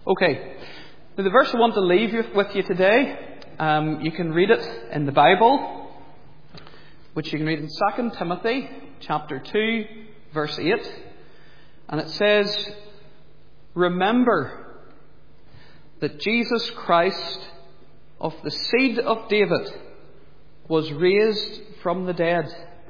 Okay, now the verse I want to leave with you today, you can read it in the Bible, which you can read in 2 Timothy chapter 2, verse 8. And it says, "Remember that Jesus Christ, of the seed of David, was raised from the dead,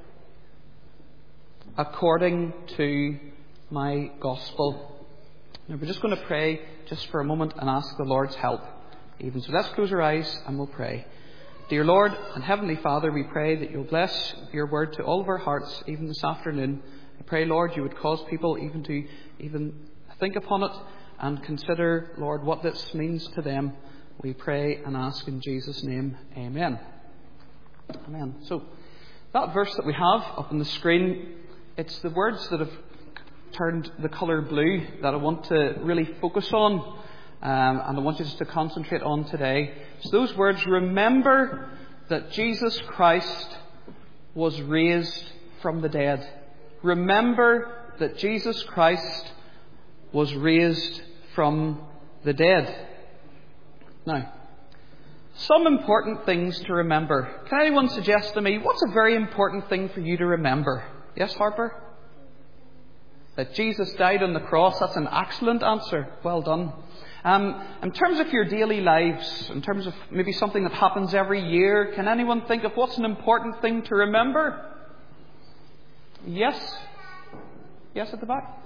according to my gospel." Now we're just going to pray just for a moment and ask the Lord's help even. So let's close our eyes and we'll pray. Dear Lord and Heavenly Father, we pray that you'll bless your word to all of our hearts even this afternoon. I pray, Lord, you would cause people even to think upon it and consider, Lord, what this means to them. We pray and ask in Jesus' name. Amen. Amen. So that verse that we have up on the screen, it's the words that have turned the colour blue that I want to really focus on, and I want you just to concentrate on today. So those words: remember that Jesus Christ was raised from the dead. Remember that Jesus Christ was raised from the dead. Now, some important things to remember. Can anyone suggest to me what's a very important thing for you to remember? Yes, Harper? That Jesus died on the cross. That's an excellent answer. Well done. In terms of your daily lives, in terms of maybe something that happens every year, can anyone think of what's an important thing to remember? Yes? Yes, at the back?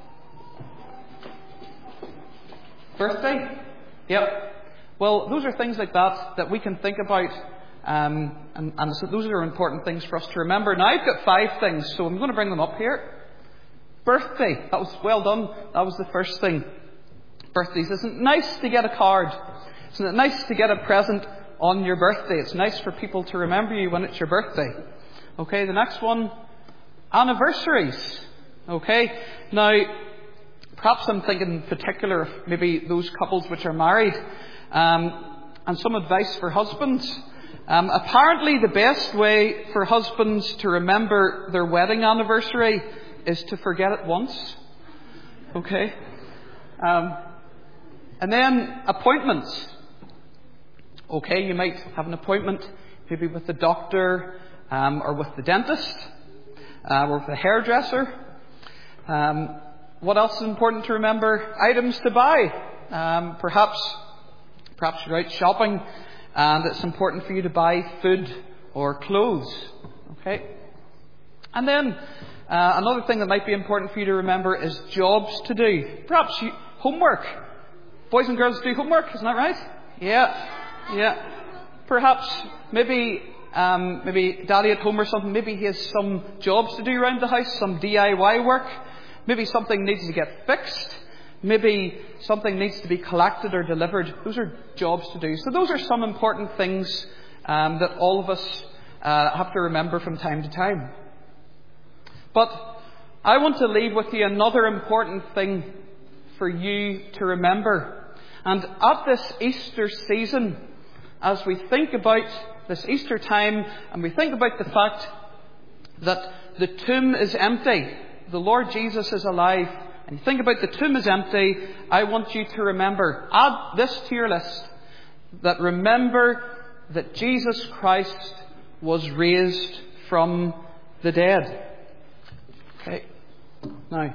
Birthday? Yep. Well, those are things like that we can think about, and so those are important things for us to remember. Now, I've got 5 things, so I'm going to bring them up here. Birthday. That was well done. That was the first thing. Birthdays. Isn't it nice to get a card? Isn't it nice to get a present on your birthday? It's nice for people to remember you when it's your birthday. Okay, the next one. Anniversaries. Okay. Now, perhaps I'm thinking in particular of maybe those couples which are married, and some advice for husbands. Apparently the best way for husbands to remember their wedding anniversary is to forget it once. Okay? And then appointments. Okay, you might have an appointment maybe with the doctor, or with the dentist, or with the hairdresser. What else is important to remember? Items to buy. Perhaps you're out shopping and it's important for you to buy food or clothes. Okay? And then another thing that might be important for you to remember is jobs to do. Perhaps homework. Boys and girls do homework, isn't that right? Yeah. Perhaps maybe daddy at home or something, maybe he has some jobs to do around the house, some DIY work. Maybe something needs to get fixed. Maybe something needs to be collected or delivered. Those are jobs to do. So those are some important things that all of us have to remember from time to time. But I want to leave with you another important thing for you to remember. And at this Easter season, as we think about this Easter time and we think about the fact that the tomb is empty, the Lord Jesus is alive, and you think about the tomb is empty, I want you to remember, add this to your list, that remember that Jesus Christ was raised from the dead. Okay. Now,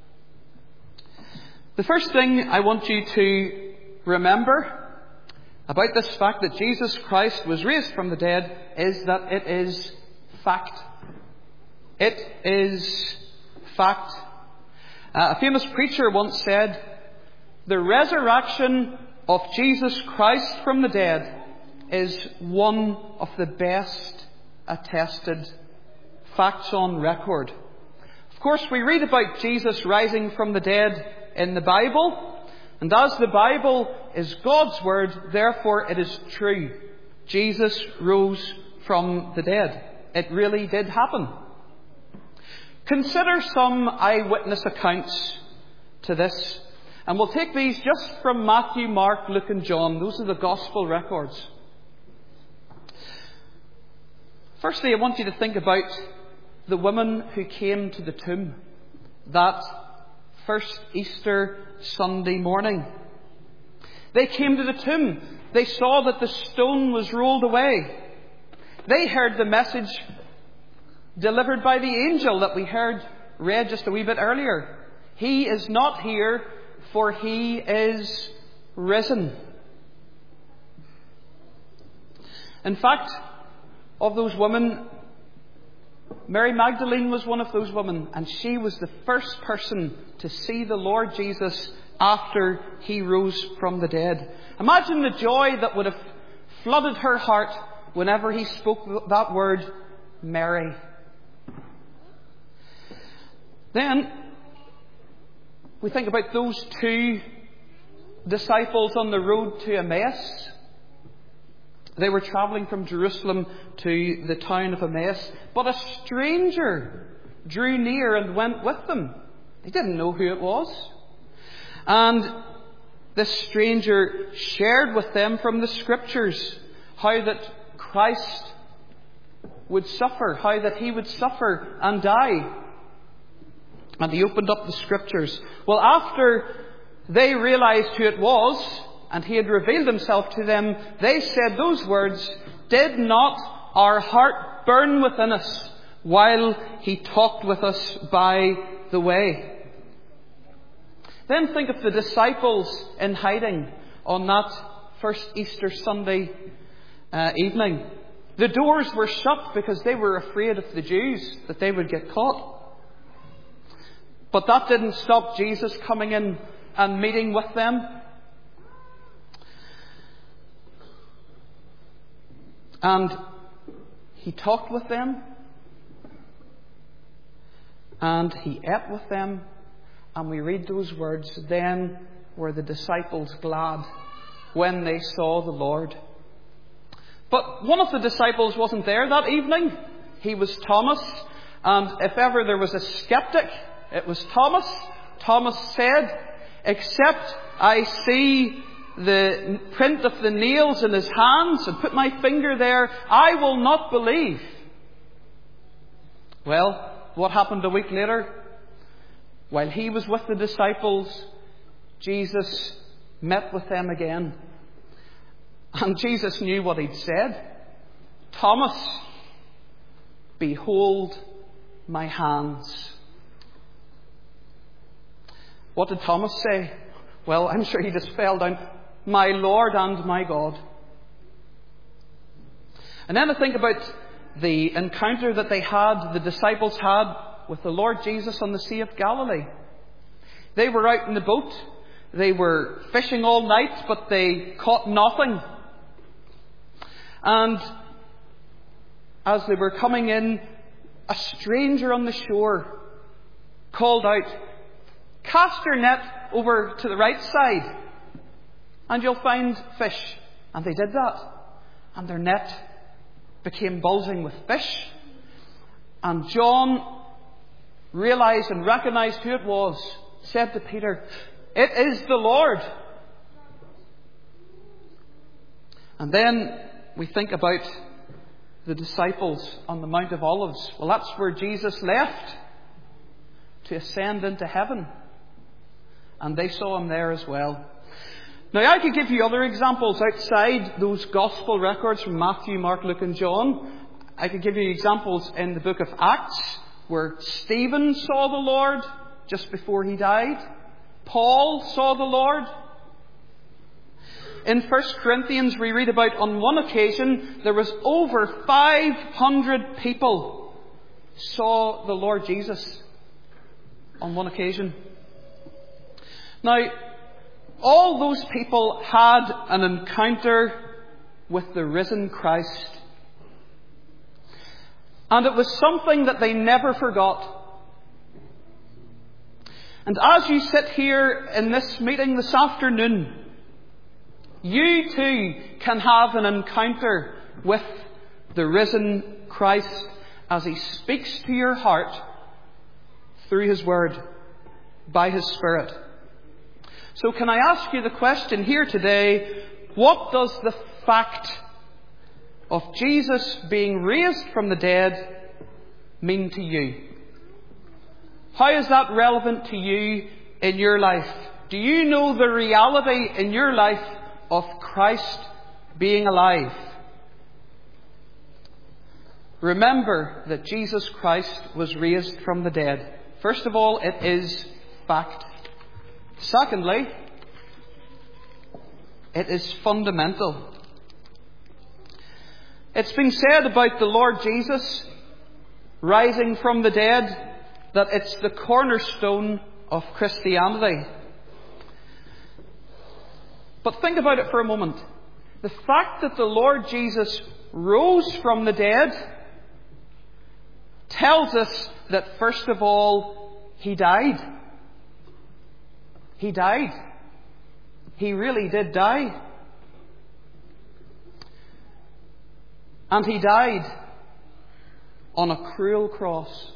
the first thing I want you to remember about this fact that Jesus Christ was raised from the dead is that it is fact. It is fact. A famous preacher once said, "The resurrection of Jesus Christ from the dead is one of the best attested facts on record." Of course, we read about Jesus rising from the dead in the Bible, and as the Bible is God's word, therefore it is true. Jesus rose from the dead. It really did happen. Consider some eyewitness accounts to this. And we'll take these just from Matthew, Mark, Luke and John. Those are the gospel records. Firstly, I want you to think about the women who came to the tomb that first Easter Sunday morning. They came to the tomb. They saw that the stone was rolled away. They heard the message delivered by the angel that we read just a wee bit earlier. He is not here, for he is risen. In fact, of those women, Mary Magdalene was one of those women, and she was the first person to see the Lord Jesus after he rose from the dead. Imagine the joy that would have flooded her heart whenever he spoke that word, Mary. Then, we think about those two disciples on the road to Emmaus. They were travelling from Jerusalem to the town of Emmaus, but a stranger drew near and went with them. They didn't know who it was. And this stranger shared with them from the Scriptures how that Christ would suffer, how that he would suffer and die. And he opened up the Scriptures. Well, after they realized who it was, and he had revealed himself to them, they said those words, "Did not our heart burn within us while he talked with us by the way?" Then think of the disciples in hiding on that first Easter Sunday evening. The doors were shut because they were afraid of the Jews, that they would get caught. But that didn't stop Jesus coming in and meeting with them. And he talked with them. And he ate with them. And we read those words, "Then were the disciples glad when they saw the Lord." But one of the disciples wasn't there that evening. He was Thomas. And if ever there was a skeptic, it was Thomas. Thomas said, "Except I see the print of the nails in his hands and put my finger there, I will not believe." Well, what happened a week later? While he was with the disciples, Jesus met with them again. And Jesus knew what he'd said. "Thomas, behold my hands." What did Thomas say? Well, I'm sure he just fell down. "My Lord and my God." And then I think about the encounter that the disciples had with the Lord Jesus on the Sea of Galilee. They were out in the boat. They were fishing all night, but they caught nothing. And as they were coming in, a stranger on the shore called out, "Cast your net over to the right side and you'll find fish." And they did that. And their net became bulging with fish. And John realized and recognized who it was, said to Peter, "It is the Lord." And then we think about the disciples on the Mount of Olives. Well, that's where Jesus left to ascend into heaven. And they saw him there as well. Now, I could give you other examples outside those gospel records from Matthew, Mark, Luke and John. I could give you examples in the book of Acts, where Stephen saw the Lord just before he died. Paul saw the Lord. In 1 Corinthians, we read about on one occasion, there was over 500 people saw the Lord Jesus on one occasion. Now, all those people had an encounter with the risen Christ. And it was something that they never forgot. And as you sit here in this meeting this afternoon, you too can have an encounter with the risen Christ as he speaks to your heart through his word, by his Spirit. So can I ask you the question here today, what does the fact of Jesus being raised from the dead mean to you? How is that relevant to you in your life? Do you know the reality in your life of Christ being alive. Remember that Jesus Christ was raised from the dead. First of all, it is fact. Secondly, it is fundamental. It's been said about the Lord Jesus rising from the dead that it's the cornerstone of Christianity. But think about it for a moment. The fact that the Lord Jesus rose from the dead tells us that, first of all, He died. He died. He really did die. And He died on a cruel cross.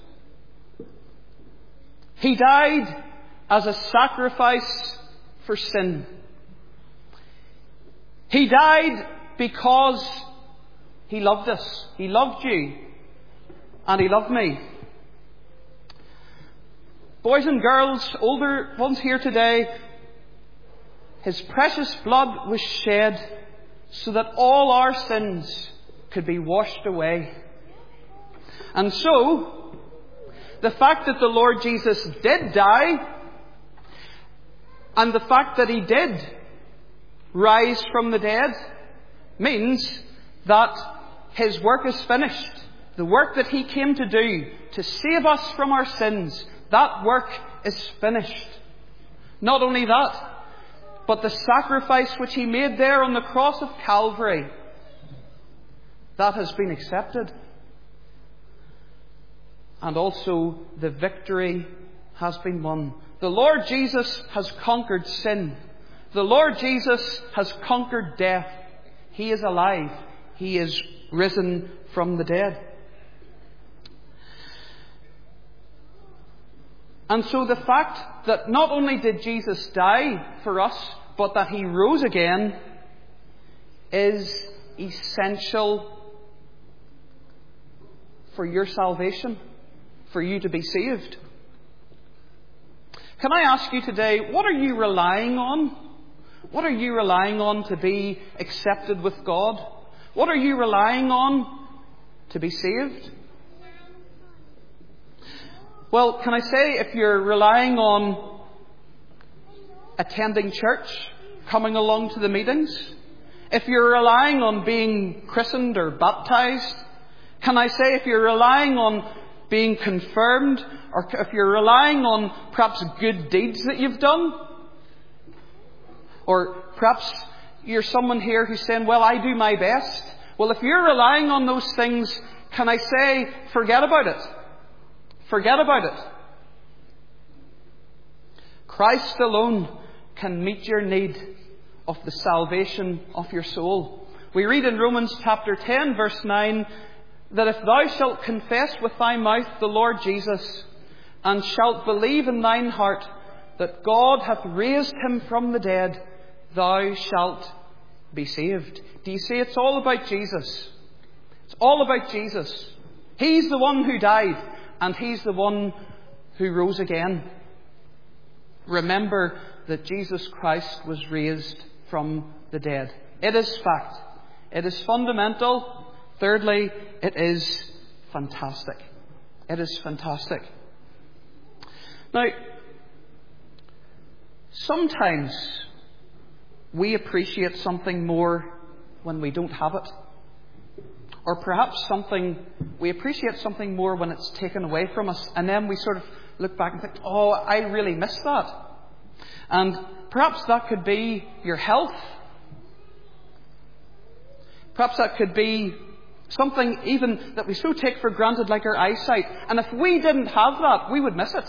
He died as a sacrifice for sin. He died because He loved us. He loved you. And He loved me. Boys and girls, older ones here today, His precious blood was shed so that all our sins could be washed away. And so, the fact that the Lord Jesus did die, and the fact that He did rise from the dead, means that His work is finished. The work that He came to do to save us from our sins, that work is finished. Not only that, but the sacrifice which He made there on the cross of Calvary, that has been accepted. And also the victory has been won. The Lord Jesus has conquered sin. The Lord Jesus has conquered death. He is alive. He is risen from the dead. And so the fact that not only did Jesus die for us, but that He rose again, is essential for your salvation, for you to be saved. Can I ask you today, what are you relying on? What are you relying on to be accepted with God? What are you relying on to be saved? Well, can I say, if you're relying on attending church, coming along to the meetings, if you're relying on being christened or baptized, can I say, if you're relying on being confirmed, or if you're relying on perhaps good deeds that you've done, or perhaps you're someone here who's saying, well, I do my best. Well, if you're relying on those things, can I say, forget about it. Forget about it. Christ alone can meet your need of the salvation of your soul. We read in Romans chapter 10, verse 9, that if thou shalt confess with thy mouth the Lord Jesus, and shalt believe in thine heart that God hath raised Him from the dead, thou shalt be saved. Do you see? It's all about Jesus. It's all about Jesus. He's the one who died, and He's the one who rose again. Remember that Jesus Christ was raised from the dead. It is fact. It is fundamental. Thirdly, it is fantastic. It is fantastic. Now, sometimes we appreciate something more when we don't have it. Or perhaps we appreciate something more when it's taken away from us. And then we sort of look back and think, oh, I really missed that. And perhaps that could be your health. Perhaps that could be something even that we so take for granted, like our eyesight. And if we didn't have that, we would miss it.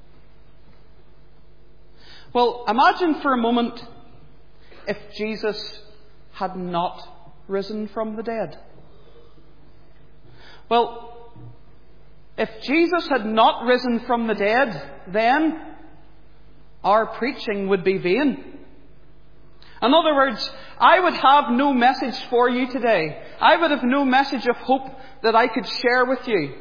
Well, imagine for a moment if Jesus had not risen from the dead. Well, if Jesus had not risen from the dead, then our preaching would be vain. In other words, I would have no message for you today. I would have no message of hope that I could share with you.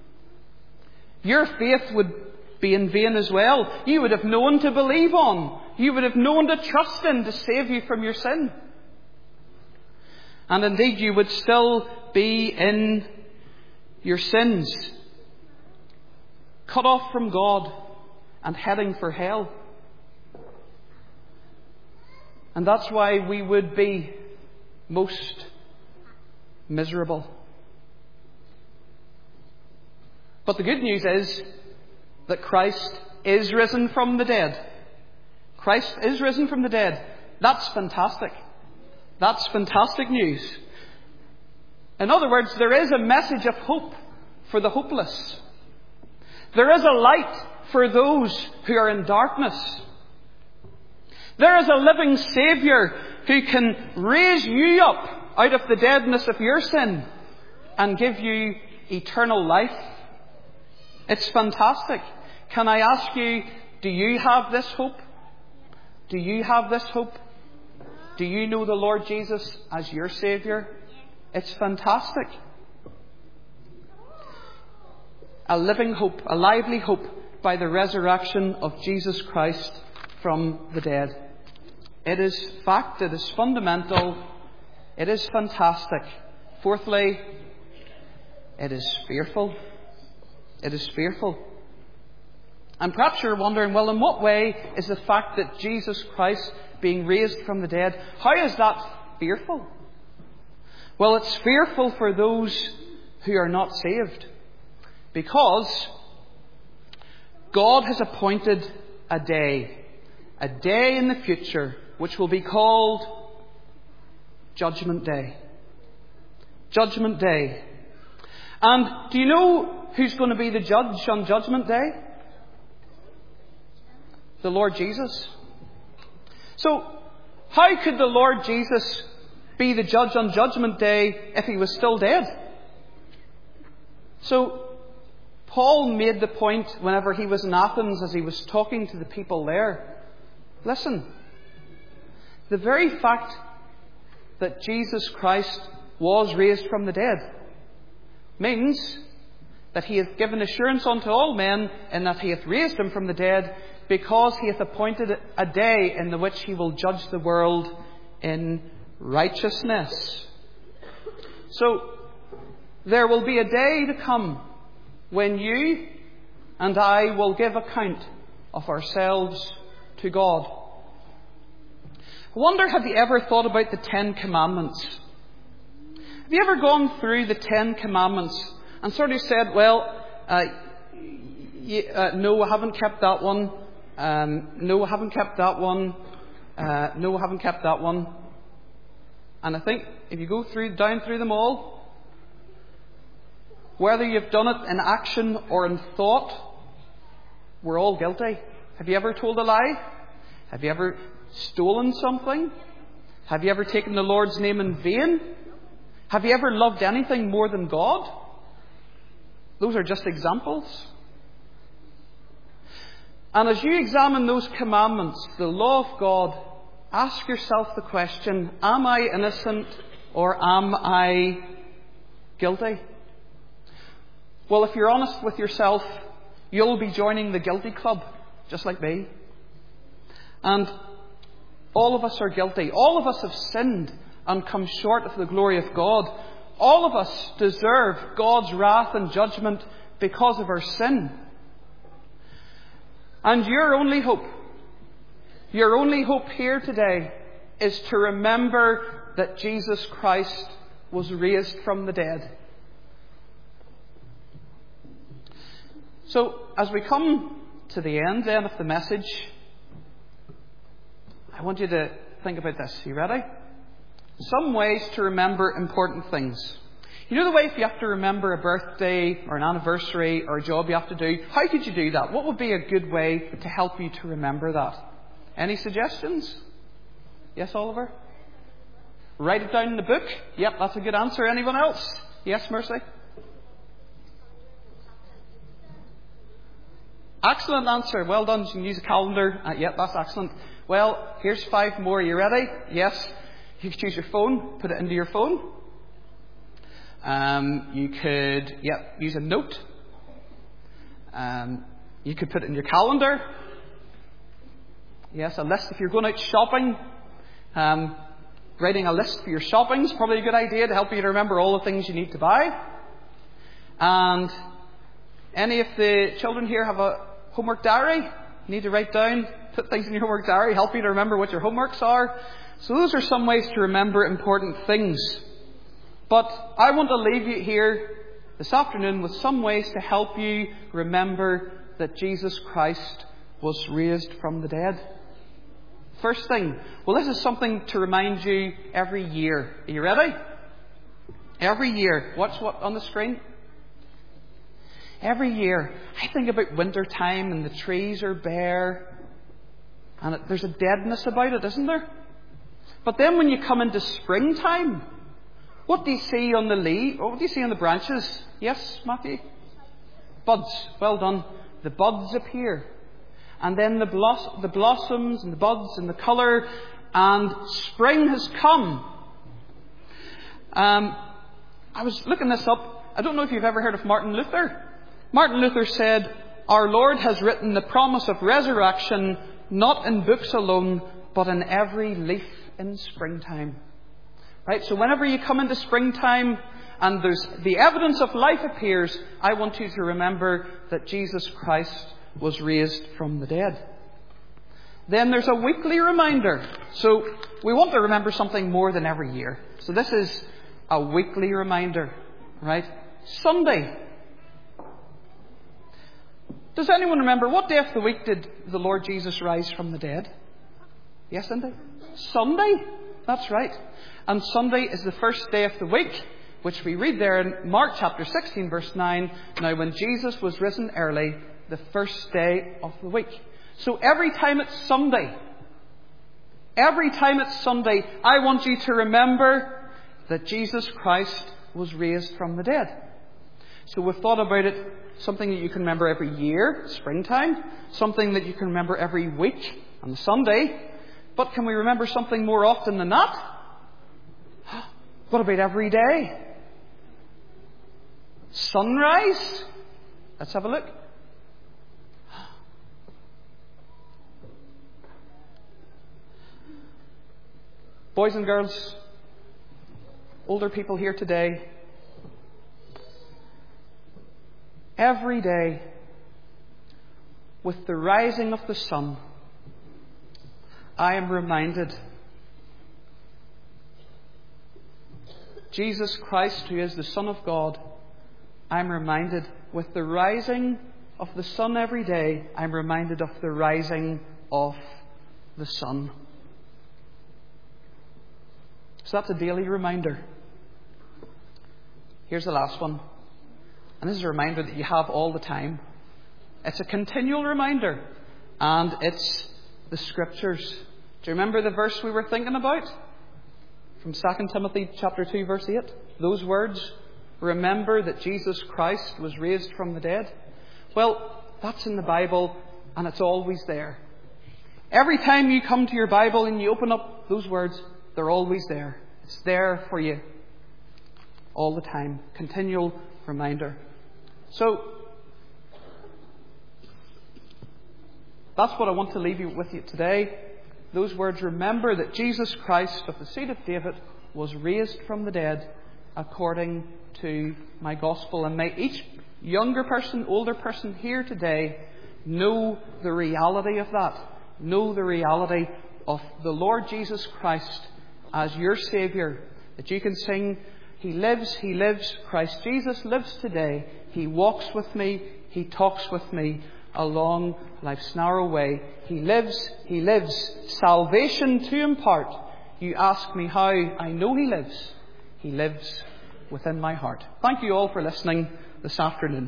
Your faith would be in vain as well. You would have no one to believe on. you would have known to trust in to save you from your sin. And indeed, you would still be in your sins, cut off from God and heading for hell. And that's why we would be most miserable. But the good news is that Christ is risen from the dead. Christ is risen from the dead. That's fantastic. That's fantastic news. In other words, there is a message of hope for the hopeless. There is a light for those who are in darkness. There is a living Saviour who can raise you up out of the deadness of your sin and give you eternal life. It's fantastic. Can I ask you, do you have this hope? Do you have this hope? Do you know the Lord Jesus as your Saviour? It's fantastic. A living hope, a lively hope by the resurrection of Jesus Christ from the dead. It is fact, it is fundamental, it is fantastic. Fourthly, it is fearful. It is fearful. And perhaps you're wondering, well, in what way is the fact that Jesus Christ being raised from the dead, how is that fearful? Well, it's fearful for those who are not saved. Because God has appointed a day in the future, which will be called Judgment Day. Judgment Day. And do you know who's going to be the judge on Judgment Day? The Lord Jesus. So, how could the Lord Jesus be the judge on Judgment Day if he was still dead? So, Paul made the point whenever he was in Athens as he was talking to the people there. Listen, the very fact that Jesus Christ was raised from the dead means that he hath given assurance unto all men in that he hath raised him from the dead, because he hath appointed a day in the which he will judge the world in righteousness. So, there will be a day to come when you and I will give account of ourselves to God. I wonder, have you ever thought about the 10 Commandments? Have you ever gone through the 10 Commandments and sort of said, well, no, I haven't kept that one. No, I haven't kept that one. No, I haven't kept that one. And I think if you go down through them all, whether you've done it in action or in thought, we're all guilty. Have you ever told a lie? Have you ever stolen something? Have you ever taken the Lord's name in vain? Have you ever loved anything more than God? Those are just examples. And as you examine those commandments, the law of God, ask yourself the question, am I innocent or am I guilty? Well, if you're honest with yourself, you'll be joining the guilty club, just like me. And all of us are guilty. All of us have sinned and come short of the glory of God. All of us deserve God's wrath and judgment because of our sin. And your only hope here today is to remember that Jesus Christ was raised from the dead. So, as we come to the end then of the message, I want you to think about this. Are you ready? Some ways to remember important things. You know the way if you have to remember a birthday or an anniversary or a job you have to do, how could you do that? What would be a good way to help you to remember that? Any suggestions? Yes, Oliver? Write it down in the book? Yep, that's a good answer. Anyone else? Yes, Mercy? Excellent answer. Well done. You can use a calendar. Yep, that's excellent. Well, here's 5 more. Are you ready? Yes. You could choose your phone. Put it into your phone. You could, use a note. You could put it in your calendar. Yes, a list. If you're going out shopping, writing a list for your shopping is probably a good idea to help you to remember all the things you need to buy. And any of the children here have a homework diary? You need to write down, put things in your homework diary, help you to remember what your homeworks are. So those are some ways to remember important things. But I want to leave you here this afternoon with some ways to help you remember that Jesus Christ was raised from the dead. First thing, well, this is something to remind you every year. Are you ready? Every year. Watch what on the screen. Every year, I think about winter time and the trees are bare and there's a deadness about it, isn't there? But then when you come into springtime, what do you see on the leaves? What do you see on the branches? Yes, Matthew? Buds. Well done. The buds appear. And then the blossoms and the buds and the colour, and spring has come. I was looking this up. I don't know if you've ever heard of Martin Luther. Martin Luther said, "Our Lord has written the promise of resurrection not in books alone, but in every leaf in springtime." Right? So whenever you come into springtime and there's the evidence of life appears, I want you to remember that Jesus Christ was raised from the dead. Then there's a weekly reminder. So we want to remember something more than every year. So this is a weekly reminder, right? Sunday. Does anyone remember what day of the week did the Lord Jesus rise from the dead? Yes, Cindy? Sunday. That's right. And Sunday is the first day of the week, which we read there in Mark chapter 16, verse 9. Now, when Jesus was risen early, the first day of the week. So every time it's Sunday, I want you to remember that Jesus Christ was raised from the dead. So we've thought about it, something that you can remember every year, springtime, something that you can remember every week on Sunday. But can we remember something more often than that? What about every day? Sunrise? Let's have a look. Boys and girls, older people here today, every day, with the rising of the sun, I am reminded Jesus Christ, who is the Son of God, I am reminded with the rising of the sun every day, I am reminded of the rising of the sun. So that's a daily reminder. Here's the last one. And this is a reminder that you have all the time. It's a continual reminder. And it's the Scriptures. Do you remember the verse we were thinking about? From 2 Timothy chapter 2, verse 8. Those words, remember that Jesus Christ was raised from the dead. Well, that's in the Bible and it's always there. Every time you come to your Bible and you open up those words, they're always there. It's there for you all the time. Continual reminder. So, that's what I want to leave you with you today. Those words, remember that Jesus Christ of the seed of David was raised from the dead according to my gospel. And may each younger person, older person here today know the reality of that. Know the reality of the Lord Jesus Christ as your Saviour. That you can sing, He lives, Christ Jesus lives today. He walks with me, He talks with me along life's narrow way. He lives, salvation to impart. You ask me how, I know He lives within my heart. Thank you all for listening this afternoon.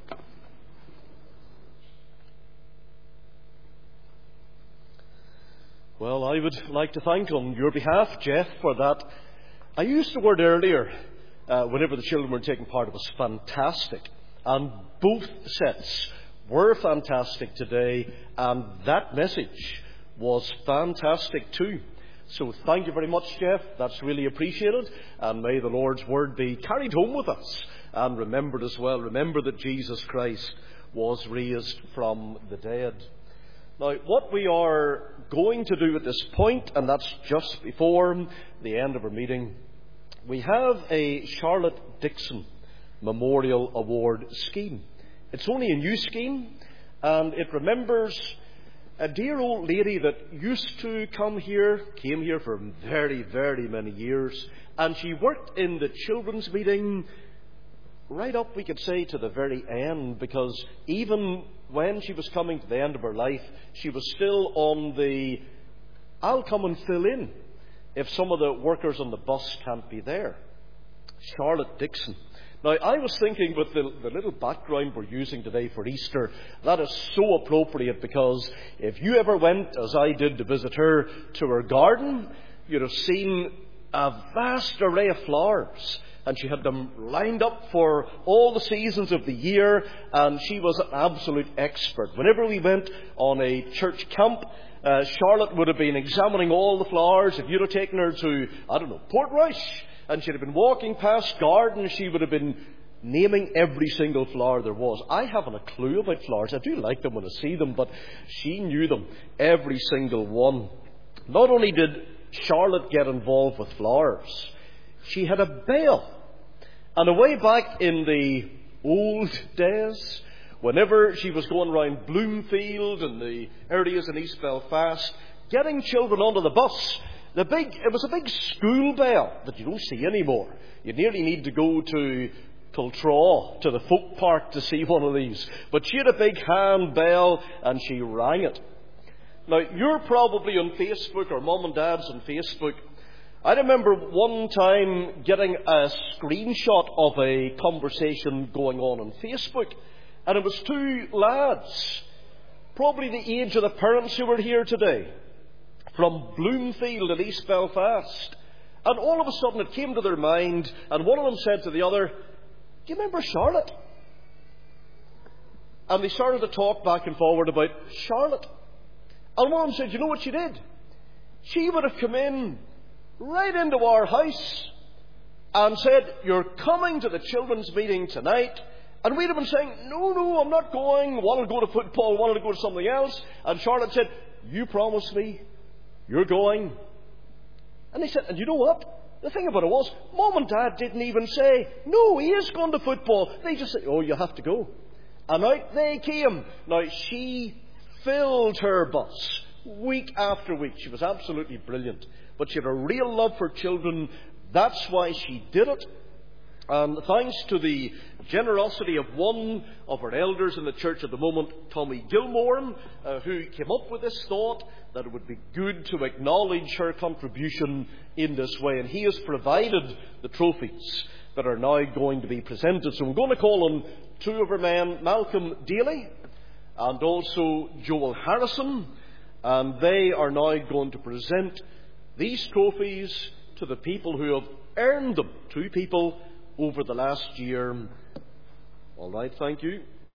Well, I would like to thank on your behalf, Jeff, for that. I used the word earlier, whenever the children were taking part, it was fantastic. And both sets were fantastic today, and that message was fantastic too. So thank you very much, Jeff. That's really appreciated. And may the Lord's word be carried home with us and remembered as well. Remember that Jesus Christ was raised from the dead. Now, what we are going to do at this point, and that's just before the end of our meeting, we have a Charlotte Dixon Memorial Award scheme. It's only a new scheme, and it remembers a dear old lady that used to came here for very, very many years, and she worked in the children's meeting right up, we could say, to the very end, because even when she was coming to the end of her life, she was still on the "I'll come and fill in if some of the workers on the bus can't be there." Charlotte Dixon. Now, I was thinking with the little background we're using today for Easter, that is so appropriate, because if you ever went, as I did, to visit her, to her garden, you'd have seen a vast array of flowers. And she had them lined up for all the seasons of the year, and she was an absolute expert. Whenever we went on a church camp, Charlotte would have been examining all the flowers. If you'd have taken her to, Portrush, and she'd have been walking past gardens, she would have been naming every single flower there was. I haven't a clue about flowers. I do like them when I see them, but she knew them, every single one. Not only did Charlotte get involved with flowers, she had a bell. And away back in the old days, whenever she was going around Bloomfield and the areas in East Belfast, getting children onto the bus, it was a big school bell that you don't see anymore. You nearly need to go to Kiltraw, to the folk park, to see one of these. But she had a big hand bell, and she rang it. Now, you're probably on Facebook, or Mum and Dad's on Facebook. I remember one time getting a screenshot of a conversation going on Facebook, and it was two lads, probably the age of the parents who were here today, from Bloomfield in East Belfast. And all of a sudden it came to their mind, and one of them said to the other, "Do you remember Charlotte?" And they started to talk back and forward about Charlotte. And one of them said, "You know what she did? She would have come in right into our house and said, 'You're coming to the children's meeting tonight.' And we'd have been saying, 'No, I'm not going. Wanted to go to football, wanted to go to something else.' And Charlotte said, 'You promised me. You're going.' And they said, and you know what? The thing about it was, Mum and Dad didn't even say, 'No, he is going to football.' They just said, 'Oh, you have to go.' And out they came. Now, she filled her bus week after week. She was absolutely brilliant. But she had a real love for children. That's why she did it. And thanks to the generosity of one of our elders in the church at the moment, Tommy Gilmore, who came up with this thought that it would be good to acknowledge her contribution in this way. And he has provided the trophies that are now going to be presented. So I'm going to call on two of our men, Malcolm Daly and also Joel Harrison. And they are now going to present these trophies to the people who have earned them. Two people over the last year. All right, thank you.